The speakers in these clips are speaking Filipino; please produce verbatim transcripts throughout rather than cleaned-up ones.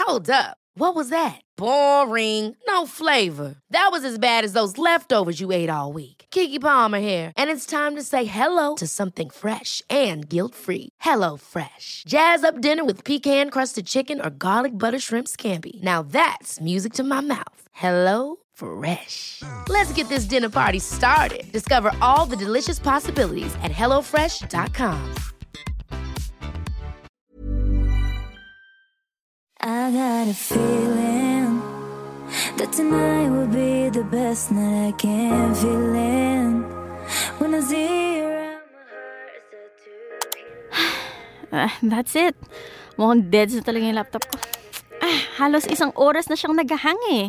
Hold up. What was that? Boring. No flavor. That was as bad as those leftovers you ate all week. Keke Palmer here, and it's time to say hello to something fresh and guilt-free. Hello Fresh. Jazz up dinner with pecan-crusted chicken or garlic butter shrimp scampi. Now that's music to my mouth. Hello Fresh. Let's get this dinner party started. Discover all the delicious possibilities at hello fresh dot com. I got a feeling that tonight will be the best night I can feel in. When I see you around, my heart is set to Ah, that's it. Mukhang dead na talaga yung laptop ko. Ah, halos isang oras na siyang naghahang eh.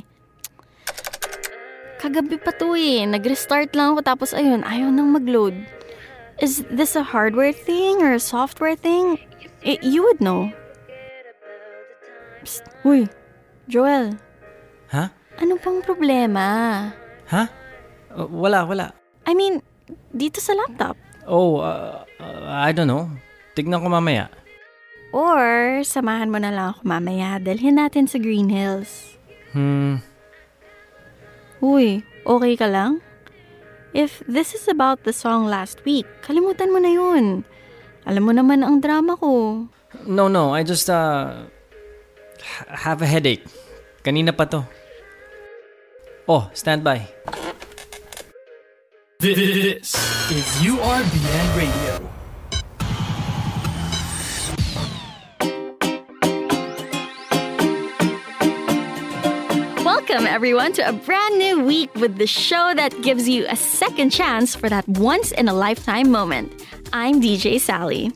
Kagabi pa to eh. Nag-restart lang ako tapos ayun, ayaw nang mag-load. Is this a hardware thing or a software thing? I- you would know. Psst. Uy, Joel. Ha? Ano pang problema? Ha? Uh, wala, wala. I mean, dito sa laptop. Oh, uh, uh, I don't know. Tignan ko mamaya. Or, samahan mo na lang ako mamaya. Dalhin natin sa Green Hills. Hmm. Uy, okay ka lang? If this is about the song last week, kalimutan mo na yun. Alam mo naman ang drama ko. No, no. I just, uh... have a headache. Kanina pa to. Oh, stand by. This is U R B N Radio. Welcome, everyone, to a brand new week with the show that gives you a second chance for that once-in-a-lifetime moment. I'm D J Sally.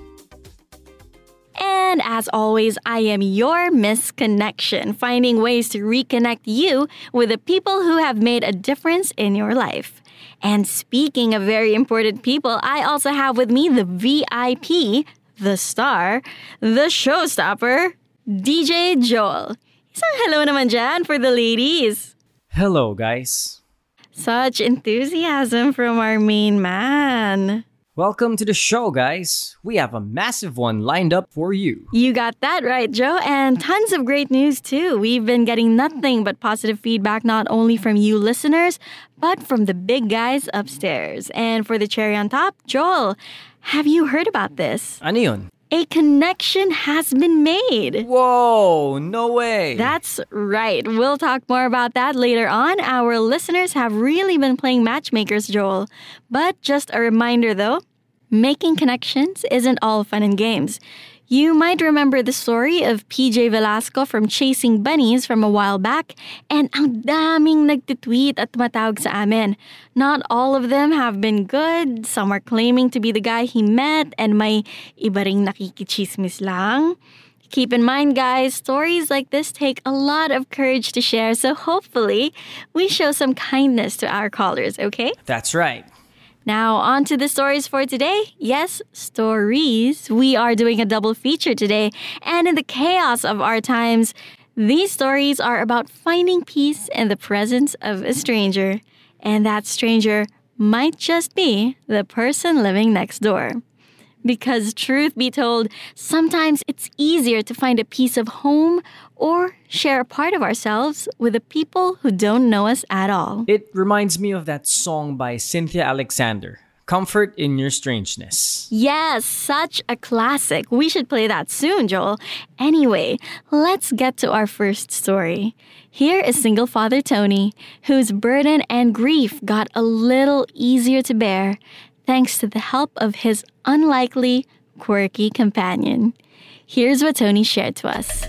And as always, I am your Miss Connection, finding ways to reconnect you with the people who have made a difference in your life. And speaking of very important people, I also have with me the V I P, the star, the showstopper, D J Joel. Isang hello naman dyan for the ladies. Hello, guys. Such enthusiasm from our main man. Welcome to the show, guys. We have a massive one lined up for you. You got that right, Joe, and tons of great news too. We've been getting nothing but positive feedback not only from you listeners, but from the big guys upstairs. And for the cherry on top, Joel, have you heard about this? Ano yun? A connection has been made. Whoa, no way. That's right. We'll talk more about that later on. Our listeners have really been playing matchmakers, Joel. But just a reminder though, making connections isn't all fun and games. You might remember the story of P J Velasco from Chasing Bunnies from a while back, and ang daming nagtitweet at tumatawag sa amin. Not all of them have been good. Some are claiming to be the guy he met, and may iba ring nakikichismis lang. Keep in mind, guys, stories like this take a lot of courage to share, so hopefully we show some kindness to our callers, okay? That's right. Now, on to the stories for today. Yes, stories. We are doing a double feature today. And in the chaos of our times, these stories are about finding peace in the presence of a stranger. And that stranger might just be the person living next door. Because truth be told, sometimes it's easier to find a piece of home or share a part of ourselves with the people who don't know us at all. It reminds me of that song by Cynthia Alexander, Comfort in Your Strangeness. Yes, such a classic. We should play that soon, Joel. Anyway, let's get to our first story. Here is single father Tony, whose burden and grief got a little easier to bear thanks to the help of his unlikely, quirky companion. Here's what Tony shared to us.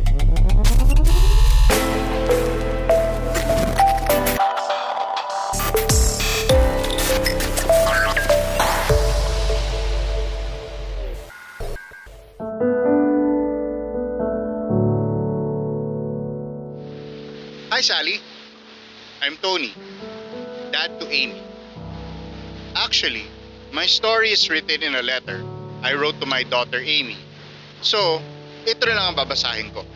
Hi, Sally. I'm Tony, dad to Amy. Actually, my story is written in a letter I wrote to my daughter Amy. So, ito na lang ang babasahin ko.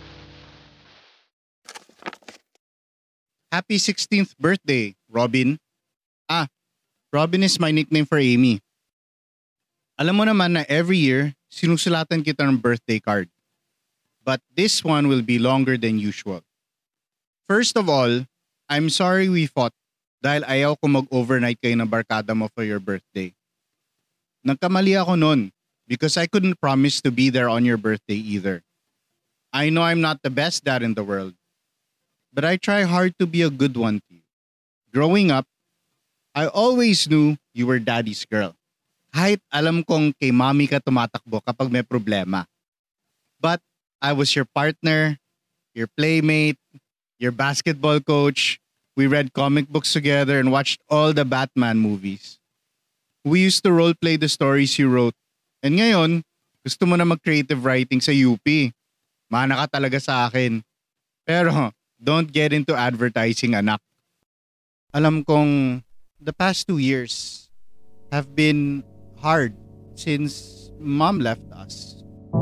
Happy sixteenth birthday, Robin. Ah, Robin is my nickname for Amy. Alam mo naman na every year, sinusulatan kita ng birthday card. but this one will be longer than usual. First of all, I'm sorry we fought dahil ayaw ko mag-overnight kayo ng barkada mo for your birthday. Nagkamali ako nun because I couldn't promise to be there on your birthday either. I know I'm not the best dad in the world, but I try hard to be a good one to you. Growing up, I always knew you were daddy's girl. Kahit alam kong kay mommy ka tumatakbo kapag may problema. But I was your partner, your playmate, your basketball coach. We read comic books together and watched all the Batman movies. We used to role-play the stories you wrote. And ngayon, gusto mo na mag-creative writing sa U P. Mana ka talaga sa akin. Pero, don't get into advertising, anak. Alam kong the past two years have been hard since mom left us.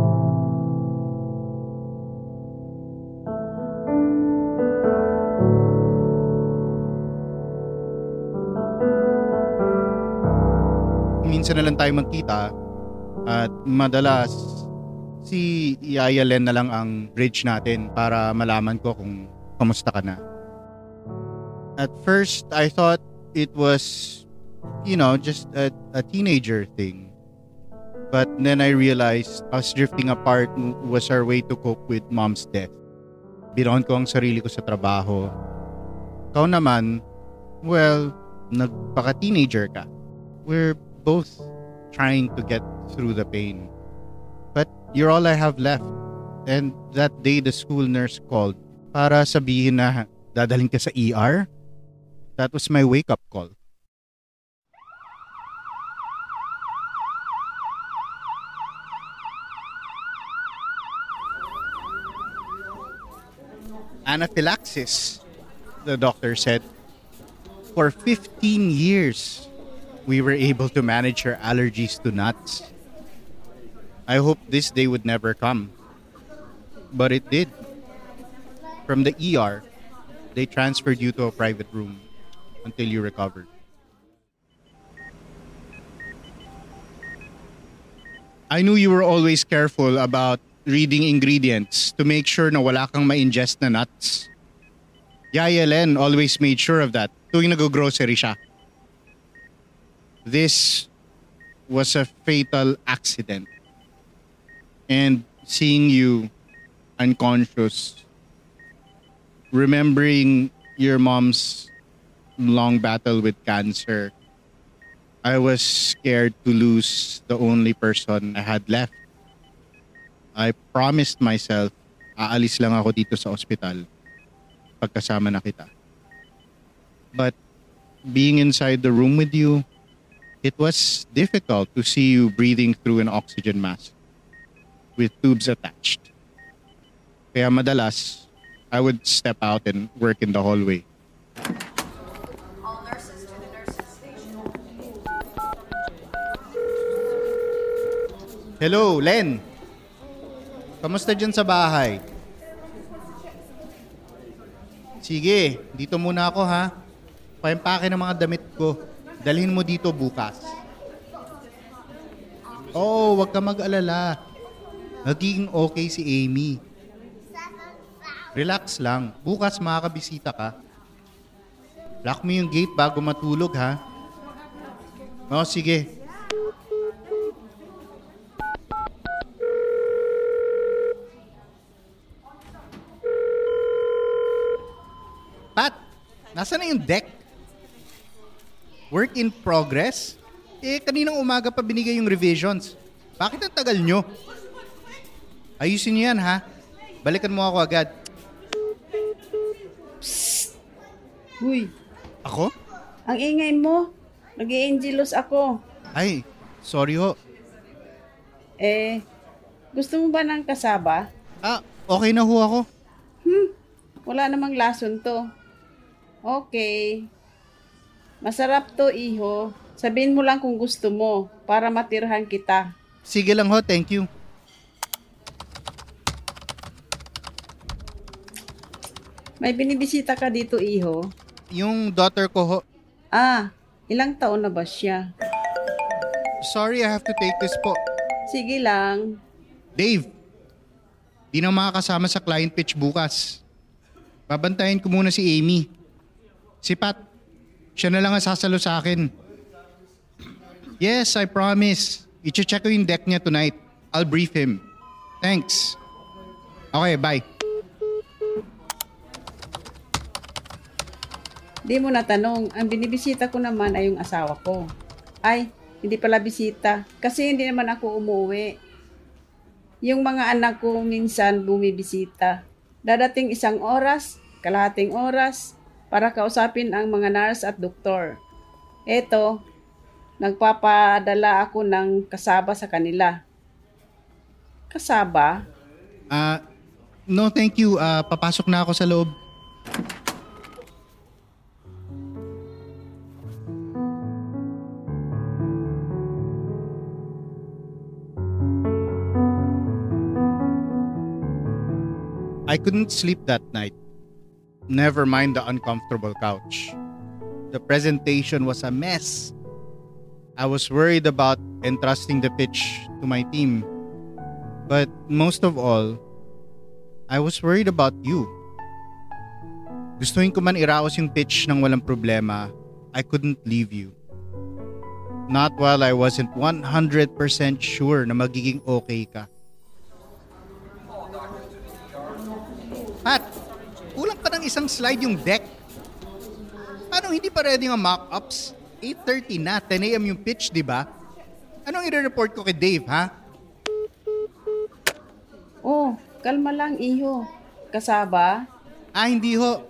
Minsan na lang tayo magkita at madalas si Yaya Len na lang ang bridge natin para malaman ko kung kamusta ka na. At first, I thought it was, you know, just a, a teenager thing. But then I realized us drifting apart was our way to cope with mom's death. Biroon ko ang sarili ko sa trabaho. Ikaw naman, well, nagpaka-teenager ka. We're both trying to get through the pain. But you're all I have left. And that day the school nurse called para sabihin na dadalhin ka sa E R. That was my wake-up call. Anaphylaxis, the doctor said. For fifteen years, we were able to manage her allergies to nuts. I hoped this day would never come. But it did. From the E R, they transferred you to a private room until you recovered. I knew you were always careful about reading ingredients to make sure na wala kang ma-ingest na nuts. Yaya Len always made sure of that tuwing nag-grocery siya. This was a fatal accident. And seeing you unconscious, remembering your mom's long battle with cancer, I was scared to lose the only person I had left. I promised myself, aalis lang ako dito sa ospital pagkasama na kita. But being inside the room with you, it was difficult to see you breathing through an oxygen mask with tubes attached. Kaya madalas, I would step out and work in the hallway. All nurses to the nurses station. Hello, Len. Kamusta dyan sa bahay? Sige, dito muna ako ha. Paimpake ng mga damit ko. Dalhin mo dito bukas. Oo, wag ka mag-alala. Nagiging okay si Amy. Relax lang. Bukas makakabisita ka. Lock mo yung gate bago matulog ha. Oo, sige. Pat, nasa na yung deck? Work in progress? Eh, kaninang umaga pa binigay yung revisions. Bakit ang tagal nyo? Ayusin nyo yan, ha? Balikan mo ako agad. Psst! Uy, Ako? ang ingay mo. Nag-i-angelos ako. Ay, sorry ho. Eh, gusto mo ba ng kasaba? Ah, okay na ho ako. Wala namang lason to. Okay. Masarap to, iho. Sabihin mo lang kung gusto mo para matirhan kita. Sige lang ho, thank you. May binibisita ka dito, iho. Yung daughter ko ho. Ah, ilang taon na ba siya? Sorry, I have to take this po. Sige lang. Dave, Di na makakasama sa client pitch bukas. Babantayan ko muna si Amy. Si Pat, siya na lang ang sasalo sa akin. Yes, I promise. I-check ko yung deck niya tonight. I'll brief him. Thanks. Okay, bye. Di mo natanong, ang binibisita ko naman ay yung asawa ko. Ay, hindi pala bisita. Kasi hindi naman ako umuwi. Yung mga anak ko minsan bumibisita. Dadating isang oras, kalahating oras, para kausapin ang mga nurse at doktor. Eto, nagpapadala ako ng kasaba sa kanila. Kasaba? Ah, uh, no thank you. Uh, papasok na ako sa loob. I couldn't sleep that night. Never mind the uncomfortable couch. The presentation was a mess. I was worried about entrusting the pitch to my team. But most of all, I was worried about you. Gustuhin ko man iraos yung pitch ng walang problema, I couldn't leave you. Not while I wasn't one hundred percent sure na magiging okay ka. Pat, kulang pa ng isang slide yung deck. Paano hindi pa ready ang mock-ups? eight thirty na, ten a.m. yung pitch, di ba? Anong i-report ko kay Dave, ha? Oh, kalma lang, iho. Kasaba? Ah, hindi ho.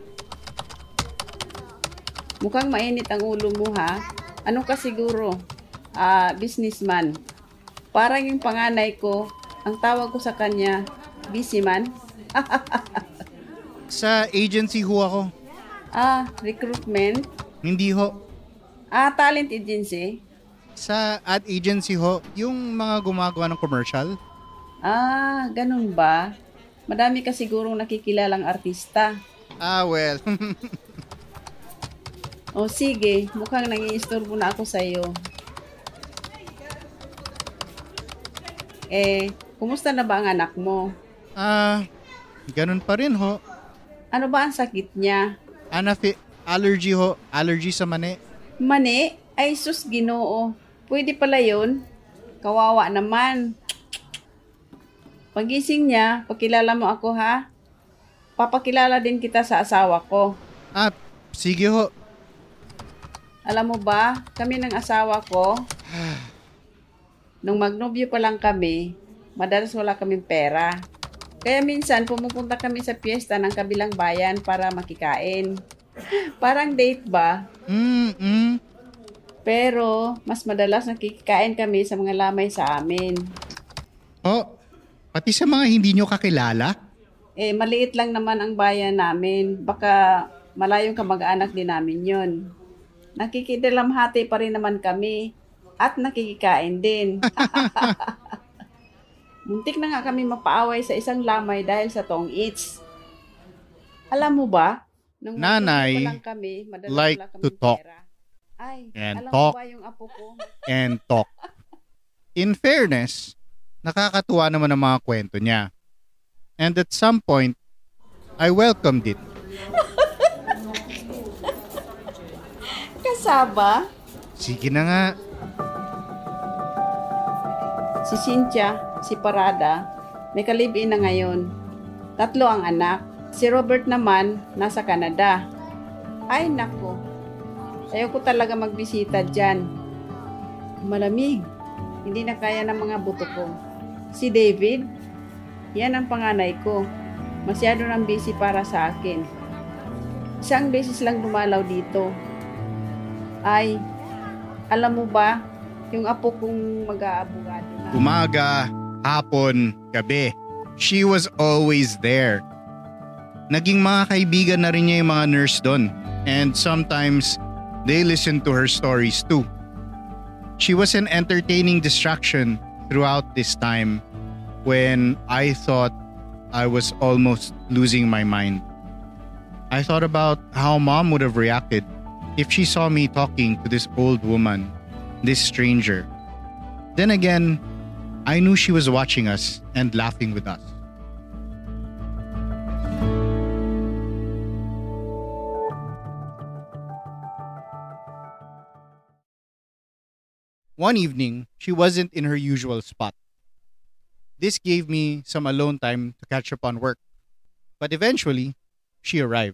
Mukhang mainit ang ulo mo, ha? Ano ka siguro? Ah, businessman. Parang yung panganay ko, ang tawag ko sa kanya, busy man. Sa agency ho ako. Ah, recruitment? Hindi ho. Ah, talent agency? Sa ad agency ho, yung mga gumagawa ng commercial. Ah, ganun ba? Madami ka sigurong nakikilalang artista. Ah, well. O sige, mukhang nangiistorbo na ako sa'yo. Eh, kumusta na ba ang anak mo? Ah, ganun pa rin ho. Ano ba ang sakit niya? Anafi- allergy ho. Allergy sa mani. Mani? Ay sus, Ginoo. Pwede pala yun. Kawawa naman. Pagising niya, pakilala mo ako ha. Papakilala din kita sa asawa ko. Ah, sige ho. Alam mo ba, kami ng asawa ko, nung magnobyo pa lang kami, madalas wala kaming pera. Kaya minsan pumupunta kami sa piyesta ng kabilang bayan para makikain. Parang date ba? Mm-mm. Pero mas madalas nakikikain kami sa mga lamay sa amin. Oh, pati sa mga hindi nyo kakilala? Eh, maliit lang naman ang bayan namin. Baka malayong kamag-anak din namin yun. Nakikidalamhati pa rin naman kami at nakikikain din. Muntik na nga kami mapaaway sa isang lamay dahil sa tong eats. Alam mo ba? Nung Nanay pa lang kami, madalas like wala kaming to talk. pera. Ay, And alam talk. mo ba yung apo ko? And talk. In fairness, nakakatuwa naman ang mga kwento niya. And at some point, I welcomed it. Kasaba? Sige na nga. Si Cynthia, si Parada, may kalib-in na ngayon. Tatlo ang anak. Si Robert naman, nasa Canada. Ay, nako. Ayaw ko talaga magbisita dyan. Malamig. Hindi na kaya ng mga buto ko. Si David, yan ang panganay ko. Masyado nang busy para sa akin. Isang beses lang dumalaw dito. Ay, alam mo ba, yung apo kong mag-aabogado na. Umaga, hapon, gabi. She was always there. Naging mga kaibigan na rin niya yung mga nurse doon. And sometimes, they listened to her stories too. She was an entertaining distraction throughout this time when I thought I was almost losing my mind. I thought about how Mom would have reacted if she saw me talking to this old woman, this stranger. Then again, I knew she was watching us and laughing with us. One evening, she wasn't in her usual spot. This gave me some alone time to catch up on work. But eventually, she arrived.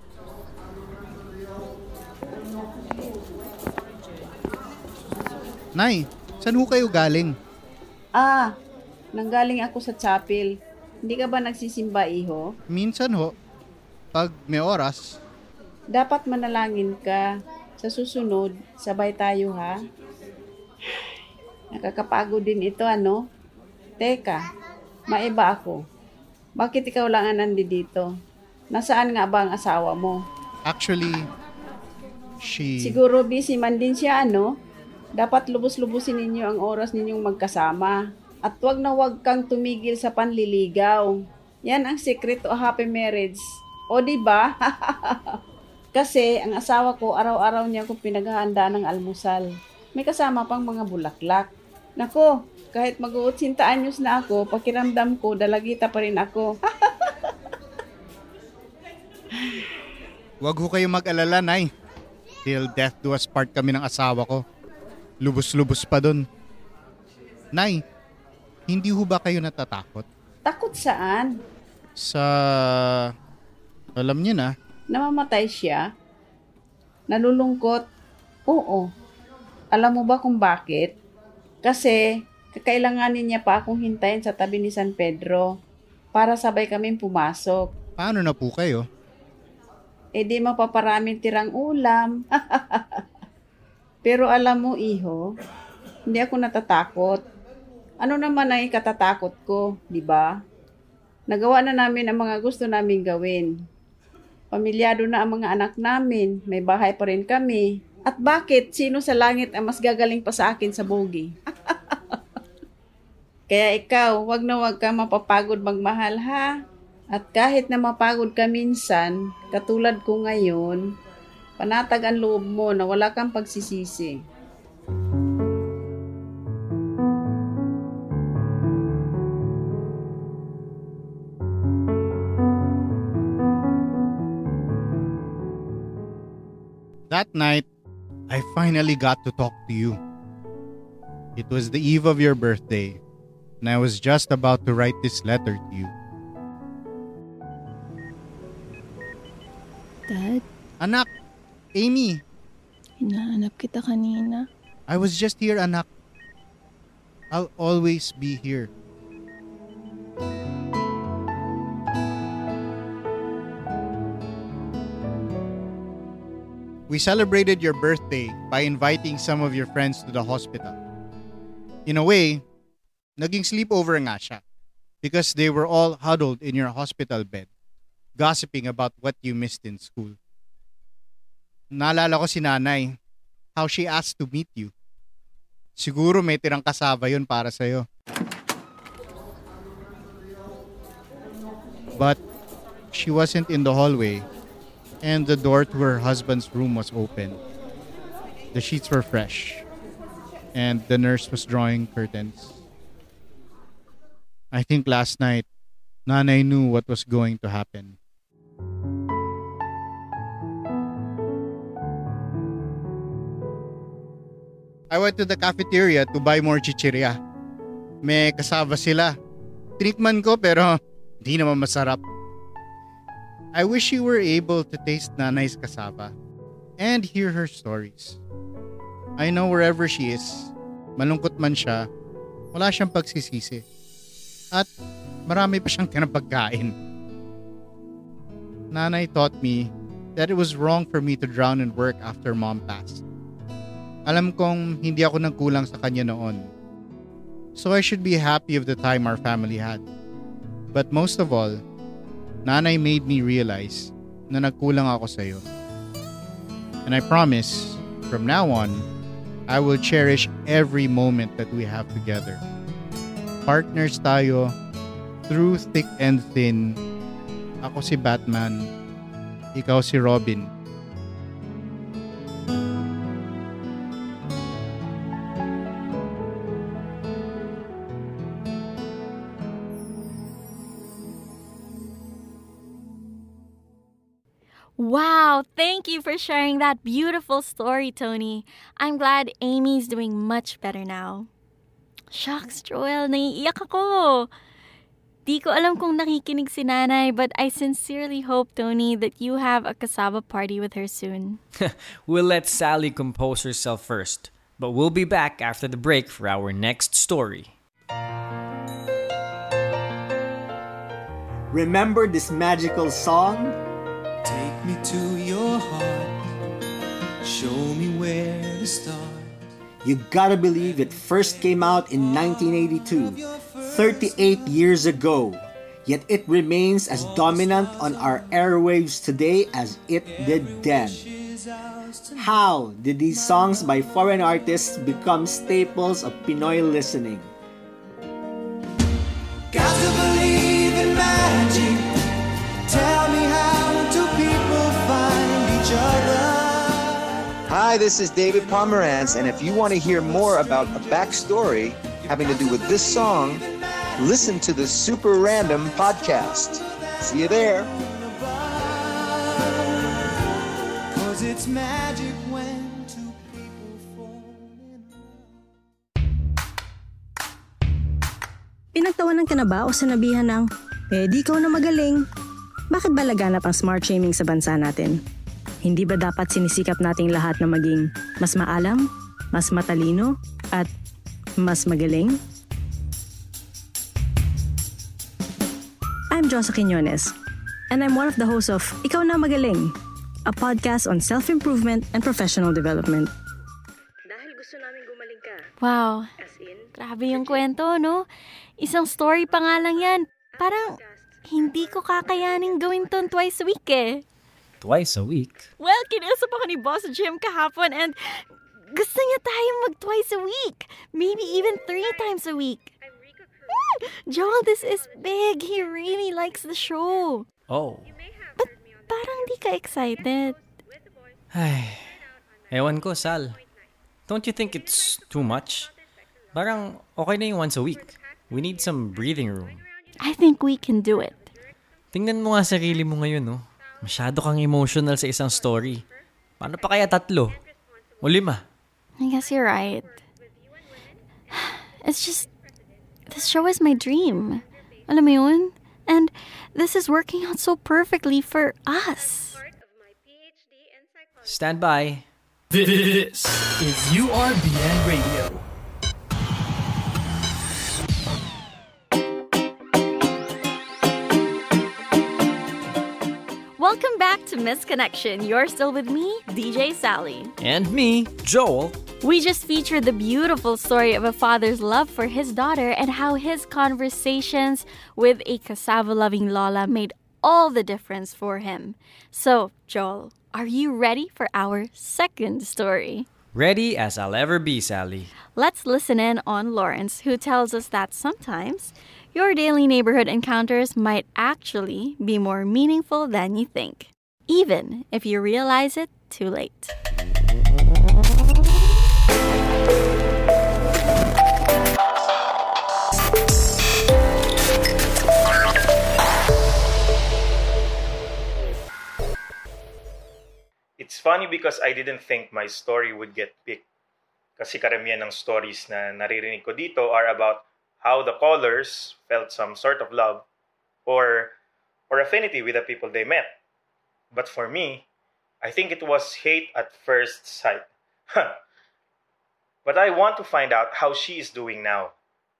Nay, saan ho kayo galing? Ah, nanggaling ako sa chapel. Hindi ka ba nagsisimba, iho? Minsan ho, pag may oras. Dapat manalangin ka. Sa susunod, sabay tayo ha. Nakakapagod din ito, ano? Teka, maiba ako. Bakit ikaw lang ang nandito? Nasaan nga ba ang asawa mo? Actually, she... Siguro busy man din siya, ano? Dapat lubos-lubusin ninyo ang oras ninyong magkasama. At wag na wag kang tumigil sa panliligaw. Yan ang secret to a happy marriage. O di ba? Kasi ang asawa ko araw-araw niya ko pinaghahanda ng almusal. May kasama pang mga bulaklak. Nako, kahit mag-uutsinta anyos na ako, pakiramdam ko dalagita pa rin ako. Wag ho kayo mag-alala, Nay. Till death do us part kami ng asawa ko. Lubos-lubos pa dun. Nay, hindi ho ba kayo natatakot? Takot saan? Sa... Alam niyo na. Namamatay siya? Nalulungkot? Oo. Alam mo ba kung bakit? Kasi kakailanganin niya pa akong hintayin sa tabi ni San Pedro para sabay kaming pumasok. Paano na po kayo? Eh di mapaparaming tirang ulam. Pero alam mo, iho, hindi ako natatakot. Ano naman ang ikatatakot ko, di ba? Nagawa na namin ang mga gusto naming gawin. Pamilyado na ang mga anak namin, may bahay pa rin kami. At bakit? Sino sa langit ang mas gagaling pa sa akin sa bogi? Kaya ikaw, wag na wag ka mapapagod magmahal ha. At kahit na mapagod ka minsan, katulad ko ngayon, panatag ang loob mo na wala kang pagsisisi. That night, I finally got to talk to you. It was the eve of your birthday, and I was just about to write this letter to you. Dad, Anak, Amy, hinahanap kita kanina. I was just here, anak. I'll always be here. We celebrated your birthday by inviting some of your friends to the hospital. In a way, naging sleepover nga siya because they were all huddled in your hospital bed, gossiping about what you missed in school. Naalala ko si nanay, how she asked to meet you. Siguro may tirang kasaba yun para sa'yo. But she wasn't in the hallway, and the door to her husband's room was open. The sheets were fresh, and the nurse was drawing curtains. I think last night, Nanay knew what was going to happen. I went to the cafeteria to buy more chichirya. May kasaba sila. Treatment ko pero di naman masarap. I wish you were able to taste Nanay's kasaba and hear her stories. I know wherever she is, malungkot man siya, wala siyang pagsisisi. At marami pa siyang kinapagkain. Nanay taught me that it was wrong for me to drown in work after mom passed. Alam kong hindi ako nagkulang sa kanya noon. So I should be happy of the time our family had. But most of all, Nanay made me realize na nagkulang ako sa iyo. And I promise, from now on, I will cherish every moment that we have together. Partners tayo, through thick and thin. Ako si Batman, ikaw si Robin. Wow, thank you for sharing that beautiful story, Tony. I'm glad Amy's doing much better now. Shucks, Joel, naiiyak ako. Di ko alam kung nakikinig si nanay, but I sincerely hope, Tony, that you have a cassava party with her soon. We'll let Sally compose herself first, but we'll be back after the break for our next story. Remember this magical song? Take me to your heart, show me where to start. You gotta believe it first came out in nineteen eighty-two, thirty-eight years ago, yet it remains as dominant on our airwaves today as it did then. How did these songs by foreign artists become staples of Pinoy listening? Got to believe in magic. Tell me how do people find each other? Hi, this is David Pomerantz, and if you want to hear more about a backstory having to do with this song, listen to the Super Random podcast. See you there. 'Cause it's magic when two people fall in love. Pinagtawanan ka na ba o sinabihan ng, eh di ikaw na magaling? Bakit ba laganap ang smart shaming sa bansa natin? Hindi ba dapat sinisikap nating lahat na maging mas maalam, mas matalino, at mas magaling? I'm Josa Quiñones, and I'm one of the hosts of Ikaw na Magaling, a podcast on self-improvement and professional development. Dahil gusto namin gumaling ka. Wow. Grabe yung kwento, no? Isang story pa nga lang yan. Parang hindi ko kakayanin gawin ton twice a week eh. Twice a week? Well, kinausap ako ni Boss Jim kahapon and gusto niya tayo mag twice a week. Maybe even three times a week. Mm, Joel, this is big. He really likes the show. Oh. But parang di ka excited. Ay, ewan ko, Sal. Don't you think it's too much? Parang okay na yung once a week. We need some breathing room. I think we can do it. Tingnan mo nga sarili mo ngayon, no? Masyado kang emotional sa isang story. Paano pa kaya tatlo? O lima? I guess you're right. It's just, this show is my dream. Alam mo yun? And this is working out so perfectly for us. Stand by. This is U R B N Radio. Welcome back to Misconnection. You're still with me, D J Sally. And me, Joel. We just featured the beautiful story of a father's love for his daughter and how his conversations with a cassava-loving Lola made all the difference for him. So, Joel, are you ready for our second story? Ready as I'll ever be, Sally. Let's listen in on Lawrence, who tells us that sometimes your daily neighborhood encounters might actually be more meaningful than you think, even if you realize it too late. It's funny because I didn't think my story would get picked. Kasi karamihan ng stories na naririnig ko dito are about how the callers felt some sort of love or or affinity with the people they met. But for me, I think it was hate at first sight. But I want to find out how she is doing now.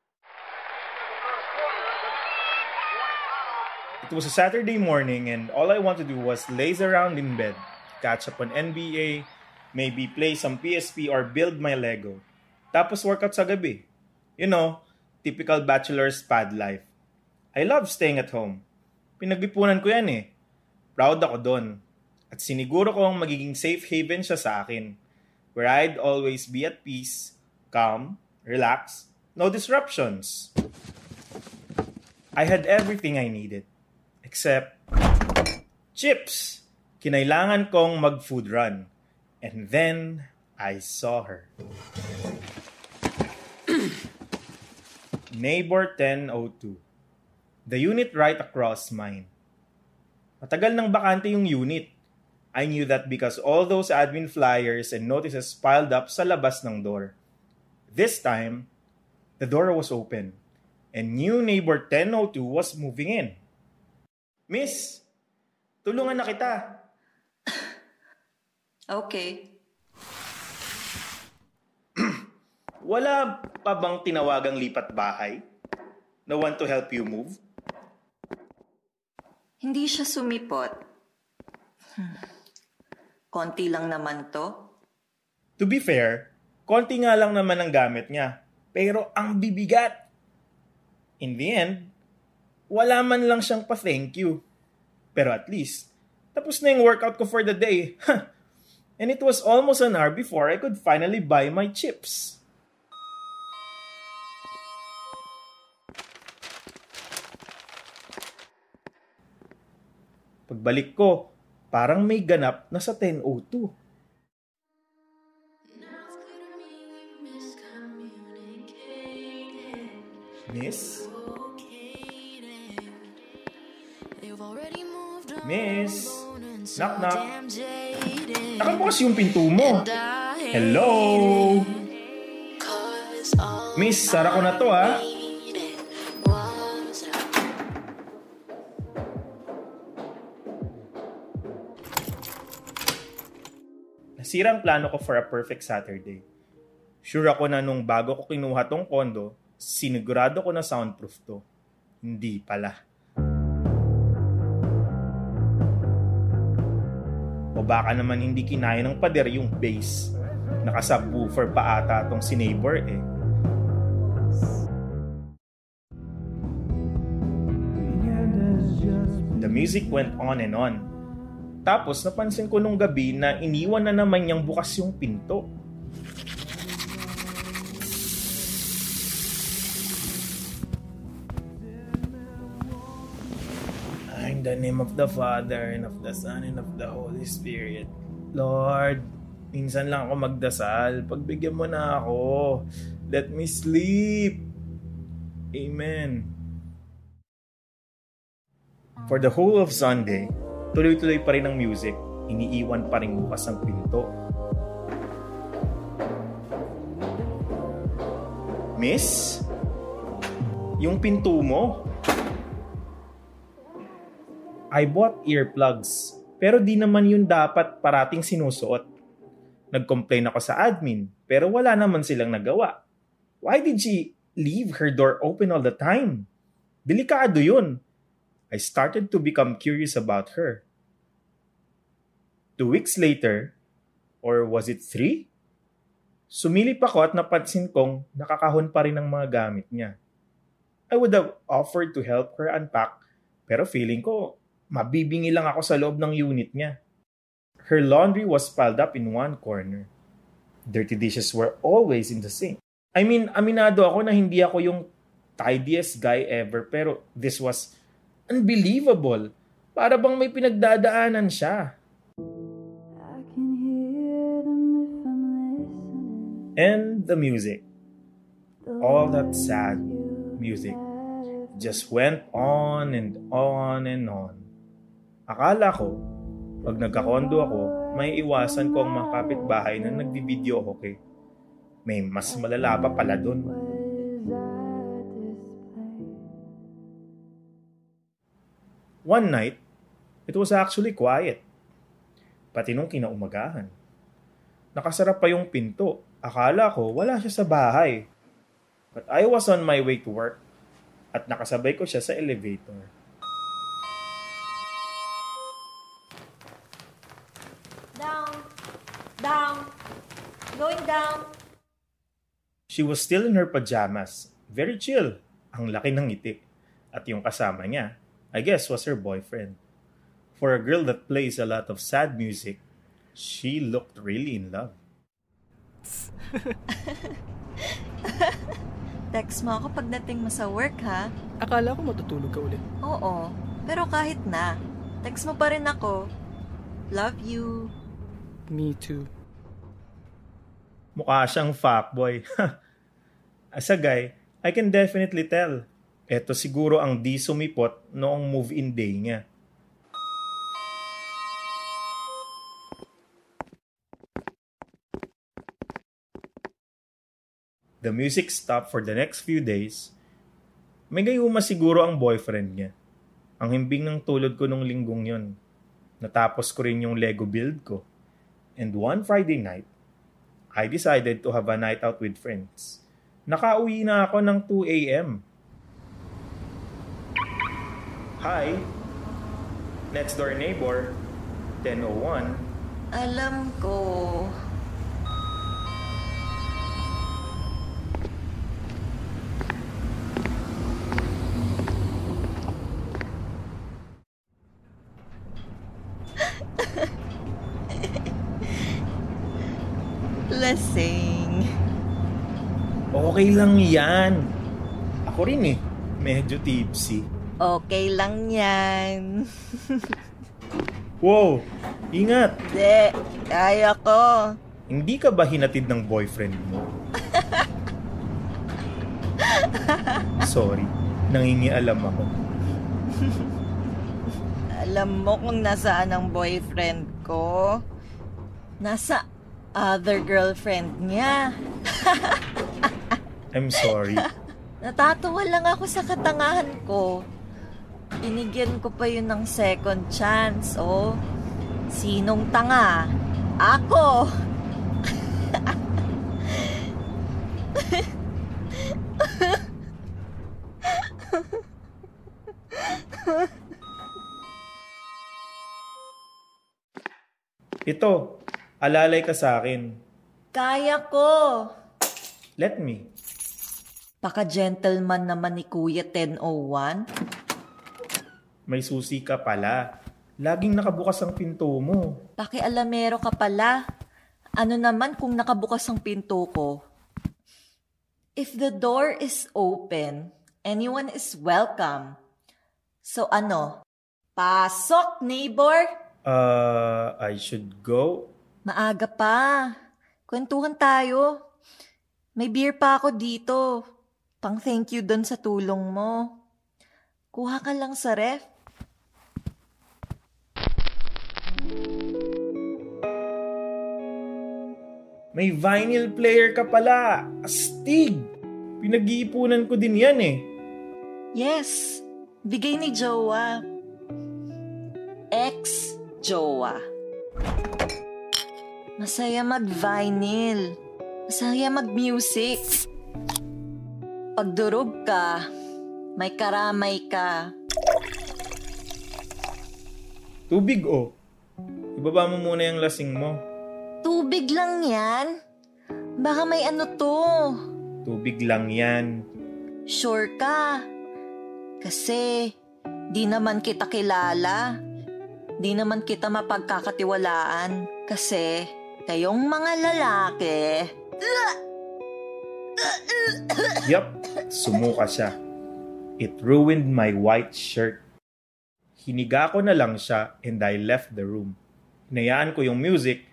It was a Saturday morning and all I want to do was laze around in bed, catch up on N B A, maybe play some P S P or build my Lego. Tapos workout sa gabi. You know, typical bachelor's pad life. I love staying at home. Pinag-ipunan ko yan eh. Proud ako doon. At siniguro ko ang magiging safe haven siya sa akin, where I'd always be at peace, calm, relaxed, no disruptions. I had everything I needed. Except chips. Kinailangan kong mag-food run. And then, I saw her. Neighbor ten oh two. The unit right across mine. Matagal nang bakante yung unit. I knew that because all those admin flyers and notices piled up sa labas ng door. This time, the door was open and new neighbor ten oh two was moving in. Miss, tulungan na kita. Okay. Wala pa bang tinawagang lipat bahay? No one to help you move? Hindi siya sumipot. Hmm. Konti lang naman to. To be fair, konti nga lang naman ang gamit niya. Pero ang bibigat. In the end, wala man lang siyang pa-thank you. Pero at least, tapos na yung workout ko for the day. And it was almost an hour before I could finally buy my chips. Pagbalik ko, parang may ganap na sa ten oh two. Miss? Miss? Knock knock. Nakabukas yung pinto mo. Hello? Miss, sara ko na to ha. Nasira ang plano ko for a perfect Saturday. Sure ako na nung bago ko kinuha tong kondo, sinigurado ko na soundproof to. Hindi pala. O baka naman hindi kinaya ng pader yung bass. Nakasubwoofer pa ata tong si neighbor eh. The music went on and on. Tapos napansin ko nung gabi na iniwan na naman niyang bukas yung pinto. In the name of the Father, and of the Son, and of the Holy Spirit. Lord, minsan lang ako magdasal. Pagbigyan mo na ako. Let me sleep. Amen. For the whole of Sunday, tuloy-tuloy pa rin ang music. Iniiwan pa rin bukas ang pinto. Miss? Yung pinto mo? I bought earplugs, pero di naman yun dapat parating sinusuot. Nag-complain ako sa admin, pero wala naman silang nagawa. Why did she leave her door open all the time? Delikado yun. I started to become curious about her. Two weeks later, or was it three? Sumilip ako at napansin kong nakakahon pa rin ang mga gamit niya. I would have offered to help her unpack, pero feeling ko, mabibingi lang ako sa loob ng unit niya. Her laundry was piled up in one corner. Dirty dishes were always in the sink. I mean, aminado ako na hindi ako yung tidiest guy ever, pero this was unbelievable. Para bang may pinagdadaanan siya. And the music. All that sad music just went on and on and on. Akala ko, pag nagkakondo ako, may iwasan ko ang mga kapitbahay na nagbibideo okay. May mas malala pa pala dun. One night, it was actually quiet. Pati nung kinaumagahan. Nakasara pa yung pinto. Akala ko wala siya sa bahay. But I was on my way to work at nakasabay ko siya sa elevator. Down. Going down. She was still in her pajamas. Very chill. Ang laki ng ngiti. At yung kasama niya, I guess, was her boyfriend. For a girl that plays a lot of sad music, she looked really in love. Text mo ako pagdating mo sa work, ha? Akala ko matutulog ka ulit. Oo. Pero kahit na, text mo pa rin ako. Love you. Me too. Mukha siyang fuckboy. As a guy, I can definitely tell. Eto siguro ang di sumipot noong move-in day niya. The music stopped for the next few days. May gayuma siguro ang boyfriend niya. Ang himbing ng tulad ko nung linggong yon. Natapos ko rin yung Lego build ko. And one Friday night, I decided to have a night out with friends. Nakauwi na ako ng two a.m. Hi, next door neighbor, ten oh one. Alam ko. Lasing. Okay lang yan. Ako rin eh. Medyo tipsy. Okay lang yan. Wow! Ingat! Hindi. Kaya ko. Hindi ka ba hinatid ng boyfriend mo? Sorry. Nangingialam ako. Alam mo kung nasaan ang boyfriend ko? Nasa other girlfriend niya. I'm sorry. Natatawa lang ako sa katangahan ko. Binigyan ko pa yun ng second chance, oh. Sinong tanga? Ako! Ito, alalay ka sa akin. Kaya ko! Let me. Paka-gentleman naman ni Kuya ten oh one. May susi ka pala. Laging nakabukas ang pinto mo. Pakialamero ka pala. Ano naman kung nakabukas ang pinto ko? If the door is open, anyone is welcome. So ano? Pasok, neighbor! Uh, I should go? Maaga pa. Kwentuhan tayo. May beer pa ako dito. Pang thank you doon sa tulong mo. Kuha ka lang sa ref. May vinyl player ka pala. Astig! Pinag-iipunan ko din yan eh. Yes. Bigay ni Jowa. Ex-Jowa. Masaya mag-vinyl. Masaya mag-music. Pagdurog ka, may karamay ka. Tubig oh. Ibaba mo muna yung lasing mo. Tubig lang yan. Baka may ano to. Tubig lang yan. Sure ka? Kasi di naman kita kilala. Di naman kita mapagkakatiwalaan. Kasi kayong mga lalaki... Yup, sumuka siya. It ruined my white shirt. Hiniga ko na lang siya and I left the room. Hinayaan ko yung music.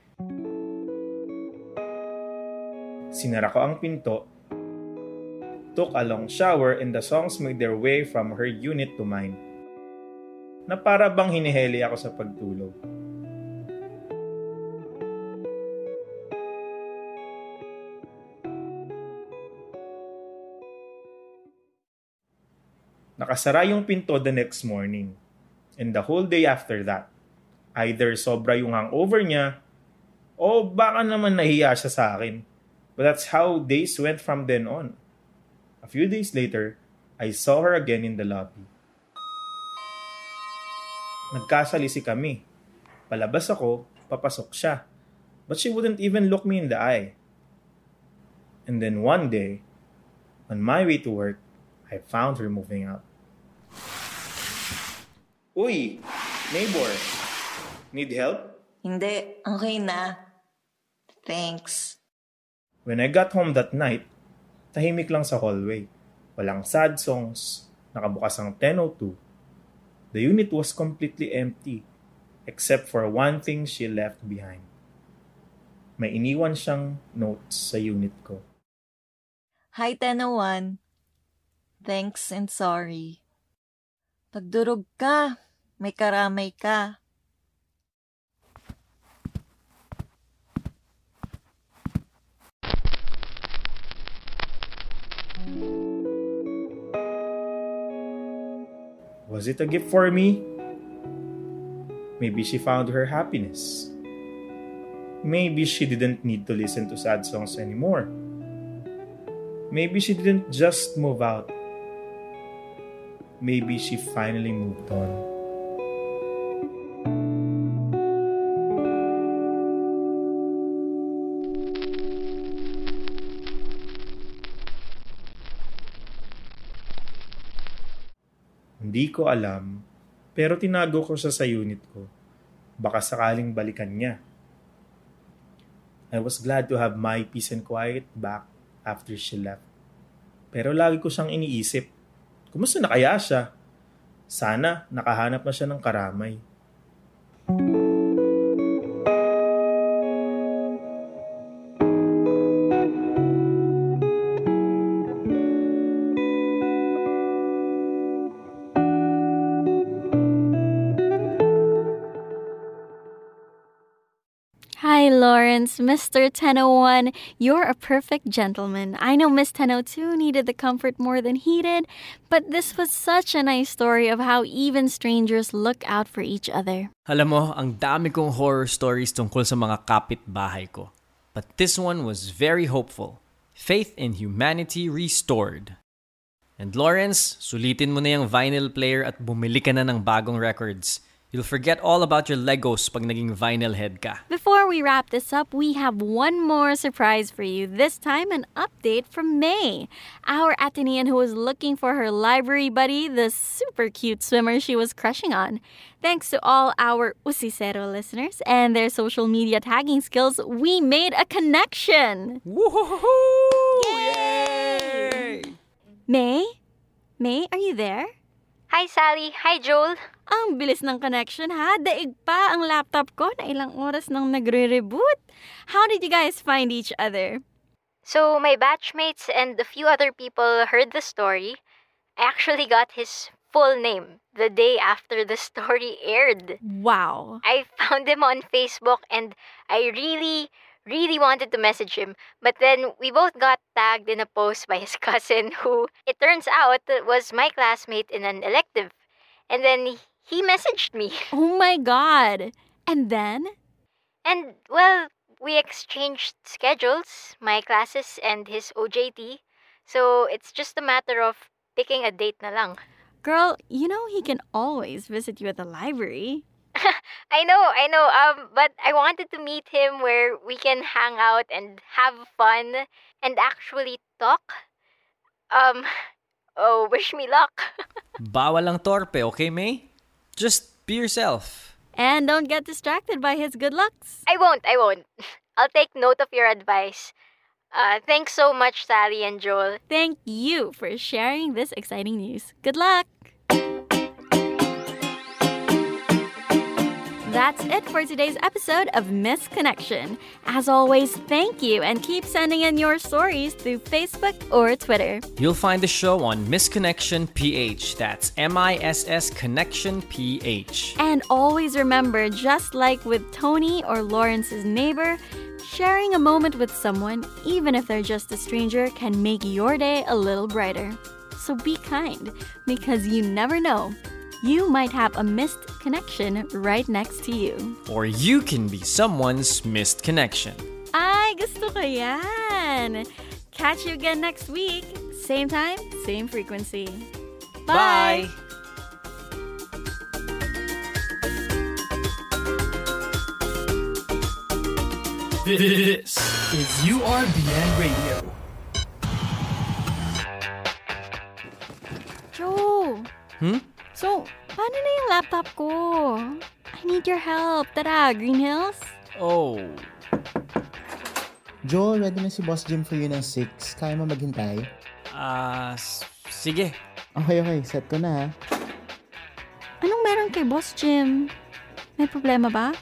Sinara ko ang pinto. Took a long shower and the songs made their way from her unit to mine. Na para bang hiniheli ako sa pagtulog. Nakasara yung pinto the next morning. And the whole day after that. Either sobra yung hangover niya, o baka naman nahiya siya sa akin. But that's how days went from then on. A few days later, I saw her again in the lobby. Nagkasalisi kami. Palabas ako, papasok siya. But she wouldn't even look me in the eye. And then one day, on my way to work, I found her moving out. Uy, neighbor, need help? Hindi, okay na. Thanks. When I got home that night, tahimik lang sa hallway. Walang sad songs, nakabukas ang ten oh two. The unit was completely empty, except for one thing she left behind. May iniwan siyang notes sa unit ko. Hi, ten oh one. Thanks and sorry. Pagdurog ka, may karamay ka. Was it a gift for me? Maybe she found her happiness. Maybe she didn't need to listen to sad songs anymore. Maybe she didn't just move out. Maybe she finally moved on. Hindi ko alam, pero tinago ko siya sa unit ko. Baka sakaling balikan niya. I was glad to have my peace and quiet back after she left. Pero lagi ko siyang iniisip, kumusta na kaya siya? Sana nakahanap na siya ng karamay. Hi, Lawrence. Mister ten oh one, you're a perfect gentleman. I know Miss ten oh two needed the comfort more than he did, but this was such a nice story of how even strangers look out for each other. Alam mo, ang dami kong horror stories tungkol sa mga kapitbahay ko. But this one was very hopeful. Faith in humanity restored. And Lawrence, sulitin mo na yung vinyl player at bumili ka na ng bagong records. You'll forget all about your Legos pag naging vinyl head ka. Before we wrap this up, we have one more surprise for you. This time, an update from May, our Atenean who was looking for her library buddy, the super cute swimmer she was crushing on. Thanks to all our Usisero listeners and their social media tagging skills, we made a connection. Woohoo! Yay! May? May, are you there? Hi, Sally. Hi, Joel. Ang bilis ng connection, ha? Daig pa ang laptop ko na ilang oras nang nagre-reboot. How did you guys find each other? So, my batchmates and a few other people heard the story. I actually got his full name the day after the story aired. Wow. I found him on Facebook and I really, really wanted to message him. But then we both got tagged in a post by his cousin who, it turns out, was my classmate in an elective. And then he messaged me. Oh my God. And then? And, well, we exchanged schedules, my classes and his O J T. So it's just a matter of picking a date na lang. Girl, you know he can always visit you at the library. I know, I know. Um, but I wanted to meet him where we can hang out and have fun and actually talk. Um, oh, wish me luck. Bawal ang torpe, okay, May? Just be yourself. And don't get distracted by his good looks. I won't, I won't. I'll take note of your advice. Uh, thanks so much, Sally and Joel. Thank you for sharing this exciting news. Good luck! That's it for today's episode of Misconnection. As always, thank you and keep sending in your stories through Facebook or Twitter. You'll find the show on Misconnection P H. That's M I S S Connection P H. And always remember, just like with Tony or Lawrence's neighbor, sharing a moment with someone, even if they're just a stranger, can make your day a little brighter. So be kind, because you never know. You might have a missed connection right next to you. Or you can be someone's missed connection. Ay, gusto ko yan! Catch you again next week. Same time, same frequency. Bye! Bye. This is U R B N Radio. Joe! Hmm? So, paano na yung laptop ko? I need your help. Tara, Green Hills? Oh. Joel, ready na si Boss Jim for you ng six. Kaya mo maghintay? Ah, uh, sige. Okay, okay. Set ko na, ha? Anong meron kay Boss Jim? May problema ba?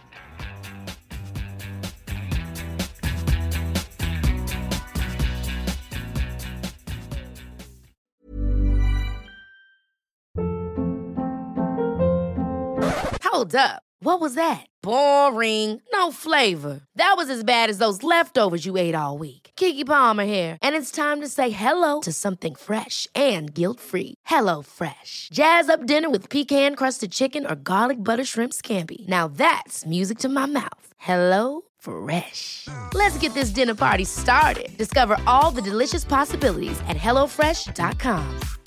Hold up. What was that? Boring. No flavor. That was as bad as those leftovers you ate all week. Keke Palmer here, and it's time to say hello to something fresh and guilt-free. Hello Fresh. Jazz up dinner with pecan-crusted chicken or garlic butter shrimp scampi. Now that's music to my mouth. Hello Fresh. Let's get this dinner party started. Discover all the delicious possibilities at hello fresh dot com.